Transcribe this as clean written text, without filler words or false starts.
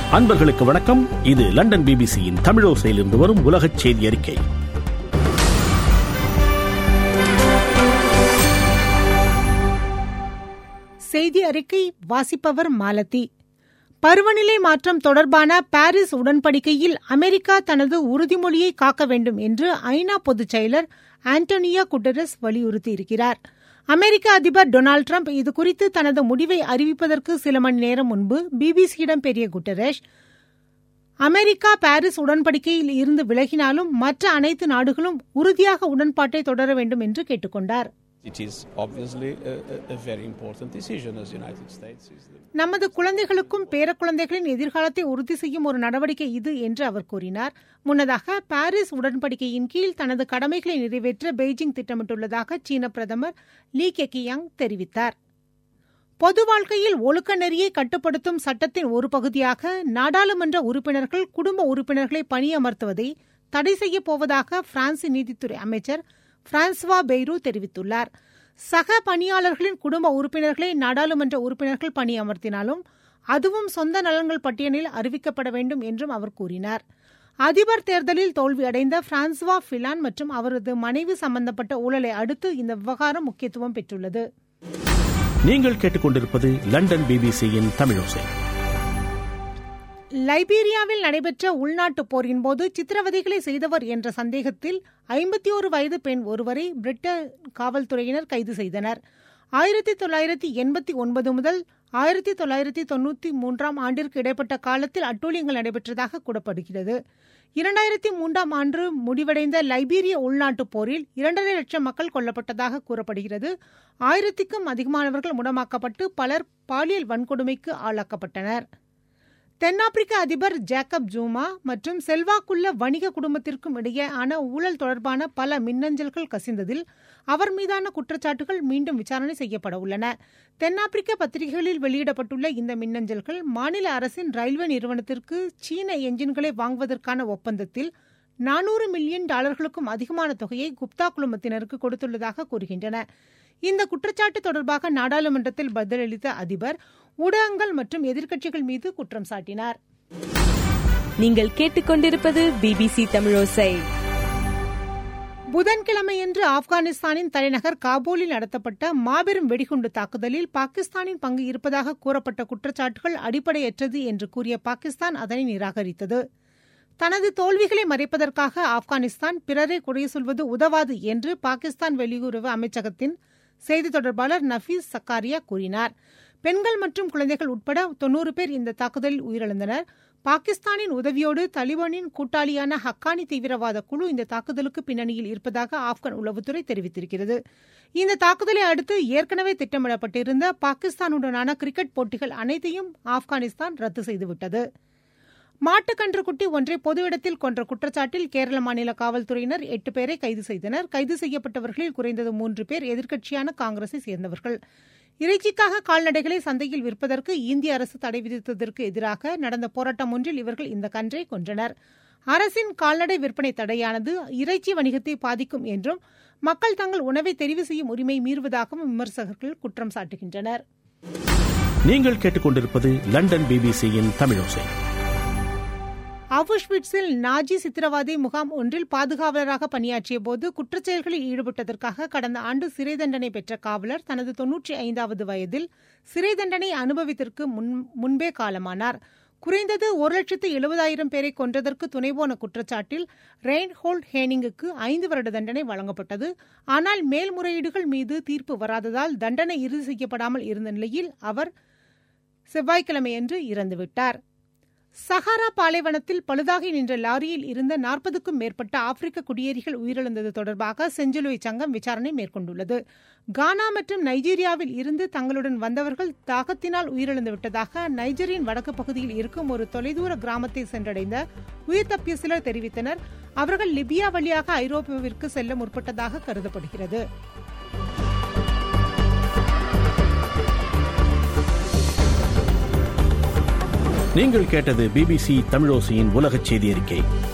அன்பர்களுக்கு வணக்கம். இது லண்டன் பிபிசியின் தமிழோசையிலிருந்து வரும் உலகச் செய்தி அறிக்கை. செய்தி அறிக்கை வாசிப்பவர் மாலதி. பருவநிலை மாற்றம் தொடர்பான பாரிஸ் உடன்படிக்கையில் அமெரிக்கா தனது உறுதிமொழியை காக்க வேண்டும் என்று ஐநா பொதுச் செயலர் ஆண்டோனியோ குட்டரஸ் வலியுறுத்தியிருக்கிறார். அமெரிக்க அதிபர் டொனால்டு டிரம்ப் இதுகுறித்து தனது முடிவை அறிவிப்பதற்கு சில மணி நேரம் முன்பு பிபிசியிடம் பேசிய குட்டரஸ், அமெரிக்கா பாரிஸ் உடன்படிக்கையில் இருந்து விலகினாலும் மற்ற அனைத்து நாடுகளும் உறுதியாக உடன்பாட்டை தொடர வேண்டும் என்று கேட்டுக் கொண்டார். நமது குழந்தைகளுக்கும் பேரக்குழந்தைகளின் எதிர்காலத்தை உறுதி செய்யும் ஒரு நடவடிக்கை இது என்று அவர் கூறினார். முன்னதாக பாரிஸ் உடன்படிக்கையின் கீழ் தனது கடமைகளை நிறைவேற்ற பெய்ஜிங் திட்டமிட்டுள்ளதாக சீன பிரதமர் லீ கெகியாங் தெரிவித்தார். பொது வாழ்க்கையில் ஒழுக்க நெறியை கட்டுப்படுத்தும் சட்டத்தின் ஒரு பகுதியாக நாடாளுமன்ற உறுப்பினர்கள் குடும்ப உறுப்பினர்களை பணியமர்த்துவதை தடை செய்யப் போவதாக பிரான்சின் நீதித்துறை அமைச்சர் பிரான்சுவா பெய்ரு தெரிவித்துள்ளார். சக பணியாளர்களின் குடும்ப உறுப்பினர்களை நாடாளுமன்ற உறுப்பினர்கள் பணியமர்த்தினாலும் அதுவும் சொந்த நலன்கள் பட்டியலில் அறிவிக்கப்பட வேண்டும் என்றும் அவர் கூறினார். அதிபர் தேர்தலில் தோல்வியடைந்த பிரான்சுவா ஃபிலான் மற்றும் அவரது மனைவி சம்பந்தப்பட்ட ஊழலை அடுத்து இந்த விவகாரம் முக்கியத்துவம் பெற்றுள்ளது. நீங்கள் கேட்டுக்கொண்டிருப்பது லண்டன் பிபிசியின் தமிழோசை. லைபீரியாவில் நடைபெற்ற உள்நாட்டுப் போரின் போது சித்திரவதைகளை செய்தவர் என்ற சந்தேகத்தில் 51 வயது பெண் ஒருவரை பிரிட்டன் காவல்துறையினர் கைது செய்தனர். 1989 முதல் 1993 ஆண்டிற்கு இடைப்பட்ட காலத்தில் அட்டூழியங்கள் நடைபெற்றதாக கூறப்படுகிறது. 2003 ஆண்டு முடிவடைந்த லைபீரிய உள்நாட்டுப் போரில் 2.5 லட்சம் மக்கள் கொல்லப்பட்டதாக கூறப்படுகிறது. 1000க்கும் அதிகமானவர்கள் முடமாக்கப்பட்டு பலர் பாலியல் வன்கொடுமைக்கு ஆளாக்கப்பட்டனர். தென்னாப்பிரிக்க அதிபர் ஜேக்கப் ஜூமா மற்றும் செல்வாக்குள்ள வணிக குடும்பத்திற்கும் இடையேயான ஊழல் தொடர்பான பல மின்னஞ்சல்கள் கசிந்ததில் அவர் மீதான குற்றச்சாட்டுகள் மீண்டும் விசாரணை செய்யப்பட உள்ளன. தென்னாப்பிரிக்க பத்திரிகைகளில் வெளியிடப்பட்டுள்ள இந்த மின்னஞ்சல்கள் மாநில அரசின் ரயில்வே நிறுவனத்திற்கு சீன என்ஜின்களை வாங்குவதற்கான ஒப்பந்தத்தில் $400 மில்லியன் அதிகமான தொகையை குப்தா குழுமத்தினருக்கு கொடுத்துள்ளதாக கூறுகின்றன. இந்த குற்றச்சாட்டு தொடர்பாக நாடாளுமன்றத்தில் பதிலளித்த அதிபர் ஊடகங்கள் மற்றும் எதிர்க்கட்சிகள் மீது குற்றம் சாட்டினார். நீங்கள் கேட்டுக்கொண்டிருப்பது பிபிசி தமிழோசை. புதன்கிழமையன்று ஆப்கானிஸ்தானின் தலைநகர் காபூலில் நடத்தப்பட்ட மாபெரும் வெடிகுண்டு தாக்குதலில் பாகிஸ்தானின் பங்கு இருப்பதாக கூறப்பட்ட குற்றச்சாட்டுகள் அடிப்படையற்றது என்று கூறிய பாகிஸ்தான் அதனை நிராகரித்தது. தனது தோல்விகளை மறைப்பதற்காக ஆப்கானிஸ்தான் பிறரை குறை சொல்வது உதவாது என்று பாகிஸ்தான் வெளியுறவு அமைச்சகத்தின் செய்தி தொடர்பாளர் நஃபீஸ் சக்காரியா கூறினார். பெண்கள் மற்றும் குழந்தைகள் உட்பட 90 பேர் இந்த தாக்குதலில் உயிரிழந்தனர். பாகிஸ்தானின் உதவியோடு தலிபானின் கூட்டாளியான ஹக்கானி தீவிரவாத குழு இந்த தாக்குதலுக்கு பின்னணியில் இருப்பதாக ஆப்கான் உளவுத்துறை தெரிவித்திருக்கிறது. இந்த தாக்குதலை அடுத்து ஏற்கனவே திட்டமிடப்பட்டிருந்த பாகிஸ்தானுடனான கிரிக்கெட் போட்டிகள் அனைத்தையும் ஆப்கானிஸ்தான் ரத்து செய்துவிட்டது. மாட்டுக்கன்றுக்குட்டி ஒன்றை பொது இடத்தில் கொன்ற குற்றச்சாட்டில் கேரள மாநில காவல்துறையினர் 8 பேரை கைது செய்தனர். கைது செய்யப்பட்டவர்களில் குறைந்தது 3 பேர் எதிர்க்கட்சியான காங்கிரஸை சேர்ந்தவர்கள். இறைச்சிக்காக கால்நடைகளை சந்தையில் விற்பதற்கு இந்திய அரசு தடை விதித்ததற்கு எதிராக நடந்த போராட்டம் ஒன்றில் இவர்கள் இந்த கன்றை கொன்றனர். அரசின் கால்நடை விற்பனை தடையானது இறைச்சி வணிகத்தை பாதிக்கும் என்றும் மக்கள் தங்கள் உணவை தெரிவு செய்யும் உரிமை மீறுவதாகவும் விமர்சகர்கள் குற்றம் சாட்டுகின்றனர். நீங்கள் கேட்டுக்கொண்டிருப்பது லண்டன் பிபிசியின் தமிழோசை. அவுஷ்விட்ஸில் நாஜி சித்திரவதை முகாம் ஒன்றில் பாதுகாவலராக பணியாற்றிய போது குற்றச்செயல்களில் ஈடுபட்டதற்காக கடந்த ஆண்டு சிறை தண்டனை பெற்ற காவலர் தனது 95வது வயதில் சிறை தண்டனை அனுபவத்திற்கு முன்பே காலமானார். குறைந்தது 1,70,000 பேரை கொன்றதற்கு துணைபோன குற்றச்சாட்டில் ரெயின்ஹோல்ட் ஹேனிங்குக்கு 5 வருட தண்டனை வழங்கப்பட்டது. ஆனால் மேல்முறையீடுகள் மீது தீர்ப்பு வராததால் தண்டனை இறுதி செய்யப்படாமல் இருந்த நிலையில் அவர் செவ்வாய்க்கிழமையன்று இறந்துவிட்டார். சஹாரா பாலைவனத்தில் பழுதாகி நின்ற லாரியில் இருந்த 40க்கும் மேற்பட்ட ஆப்பிரிக்க குடியேறிகள் உயிரிழந்தது தொடர்பாக செஞ்சிலுவை சங்கம் விசாரணை மேற்கொண்டுள்ளது. கானா மற்றும் நைஜீரியாவில் இருந்து தங்களுடன் வந்தவர்கள் தாகத்தினால் உயிரிழந்து விட்டதாக நைஜரின் வடக்கு பகுதியில் இருக்கும் ஒரு தொலைதூர கிராமத்தை சென்றடைந்த உயிர் தப்பிய சிலர் தெரிவித்தனர். அவர்கள் லிபியா வழியாக ஐரோப்பாவிற்கு செல்ல முற்பட்டதாக கருதப்படுகிறது. நீங்கள் கேட்டது பிபிசி தமிழோசையின் உலகச் செய்தி அறிக்கை.